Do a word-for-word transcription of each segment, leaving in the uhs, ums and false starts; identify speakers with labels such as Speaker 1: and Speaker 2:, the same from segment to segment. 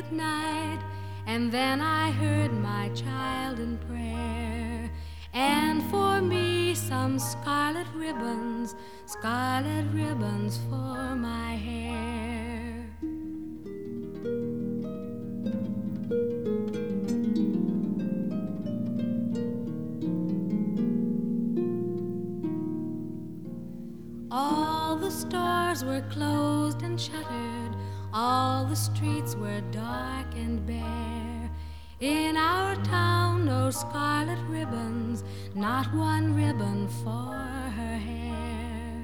Speaker 1: night, and then I heard my child in prayer. And for me some scarlet ribbons, scarlet ribbons for my hair. All the stores were closed and shuttered, all the streets were dark and bare. In our town no scarlet ribbons, not one ribbon for her hair.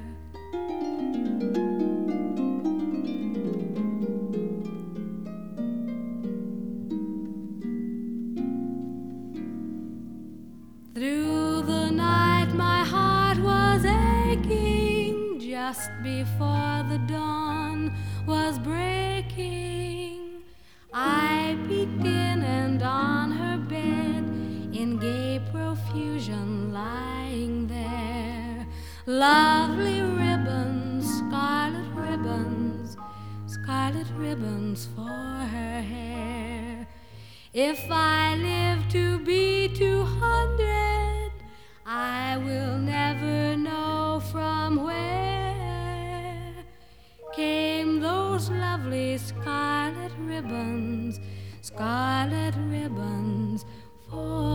Speaker 1: Through the night my heart was aching, just before the dawn was breaking. I peeked in, and on her bed, in gay profusion lying there, lovely ribbons, scarlet ribbons, scarlet ribbons for her hair. If I live to be two hundred, I will never know from where came those lovely scarlet ribbons, scarlet ribbons for